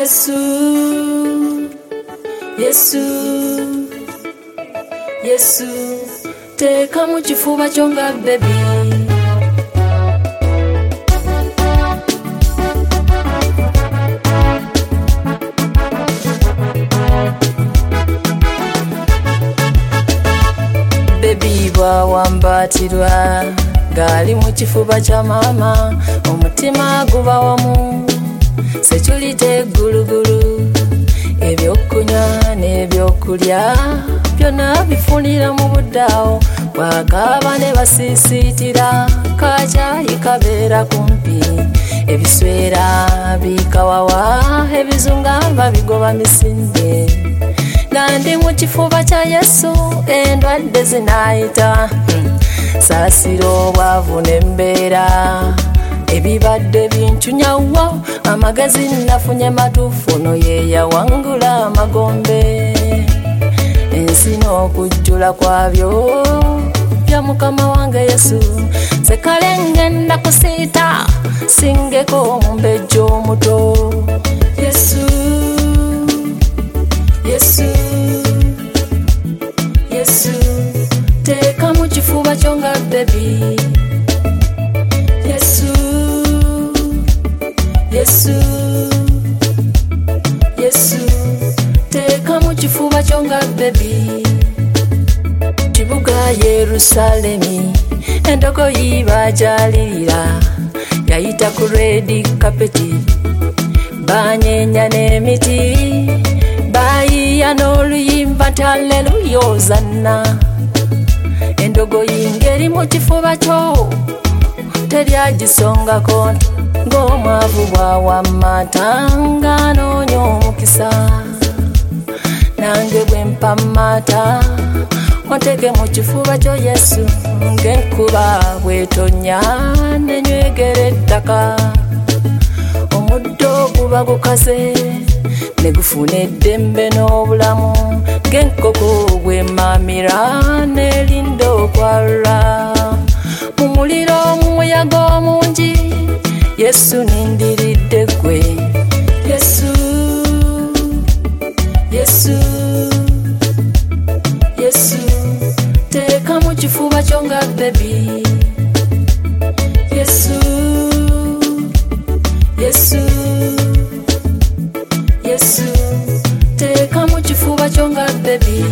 Yesu, Yesu, Yesu, teeka mu kifuba kyo nga baby. Baby bwawambatirwa ngali mu kifuba kya mama, omutima guba wamu sekyulite gulugulu, ebyokunywa n'ebyokulya byonna bifunira mu buddawo, bwagaba ne basisiitira kacyayi kabeera kumpi, ebiswera bikawawa, ebizungamba bigoba misinde, nandi mu kifuba kya Yesu endwadde zinaayita, saasira obwavu n'embeera ebibadde binchunyawo, amagezi nafunye matuufu no ye yawangula amagombe, ensi n'okujjula kwabyo bya mukama wange Yesu, sekale ngenda kusiita singeko omumbejja omuto. Yesu, Yesu, Yesu, teeka mu kifuba kyo nga baby. Yesu, Yesu, Yesu, teeka mu kifuba kyo nga baby. Kibuga Yerusalemi endogoyi bajalirira, yayita ku red carpet, banyenya n'emiti, bayiya n'oluyimba nti haleluya ozanna, endogoyi ngeri mu kifuba kyo teryagisongako, ng'omwavu bwawamata noonya omukisa, nange bwe mpamata ontege mu kifuba kyo Yesu, ng'enkuba bwetonya nenywegera ettaka, omuddo guba gukase ne gufuna eddembe n'obulamu, ng'enkoko bw'emamira n'erinda okwalula, mu muliro omumuyaga omungi Yesu nindiridde gwe. Yesu, Yesu, Yesu, teeka mu kifuba kyo nga baby. Yesu, Yesu, Yesu, teeka mu kifuba kyo nga baby.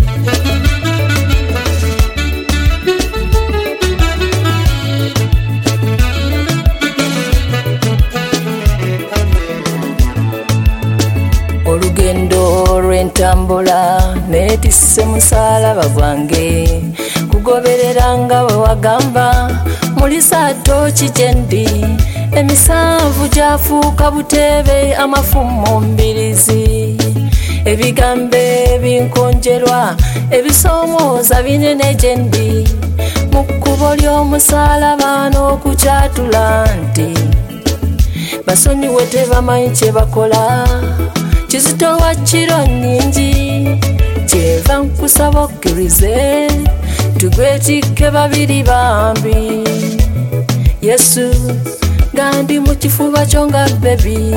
Olugendo lw'entambula neetisse musaalaba gwange, kugoberera nga bwe wagamba muli saatooki gye ndi, emisanvu gyafuuka buteebe, amafumu mbirizi, ebigambo ebinkonjerwa ebisoomooza binene gye ndi, mu kkubo ly'omusaalaba n'okukyatula nti basonyiwe tebamanyi kye bakola, kizito wa kiro nnyingi, kyeva nkusaba okkirize tugwetikke babiri bambi. Yesu, nga ndi mu kifuba kyo nga baby.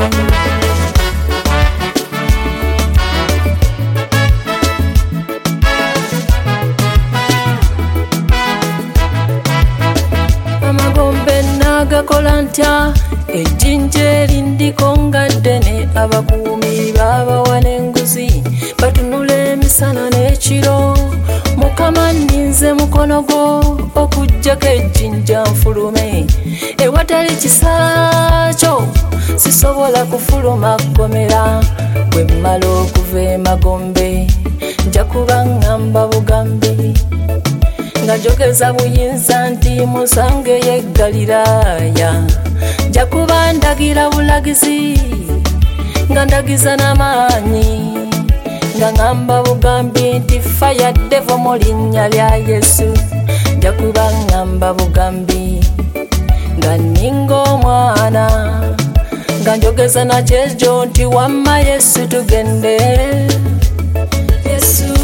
Amagombe nagakola ntya, ejjinja erindiko nga ddene, abakuumi babawa n'enguzi batunula emisana n'ekiro, mukama nninze mukono gwo okuggyako ejjinja nfulume, ewatali kisa kyo sisobola kufuluma kkomera, bwe mmala okuva emagombe nja kuba ŋŋamba bugambi, nga njogeza buyinza nti musange ye Galiraaya, nja kuba ndagira bulagizi nga ndagiza n'amaanyi, nga ŋŋamba bugambi nti faya devo mu linnya lya Yesu, nja kuba ŋŋamba bugambi nga nninga omwana, nga njogeza nakyejo nti wamma Yesu tugende. Yesu,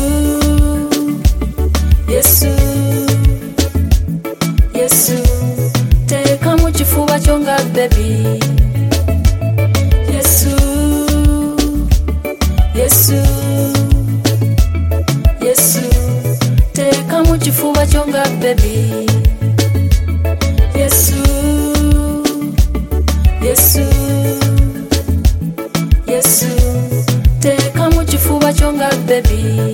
Yesu, Yesu, teeka mu kifuba kyo nga baby. Yesu, baby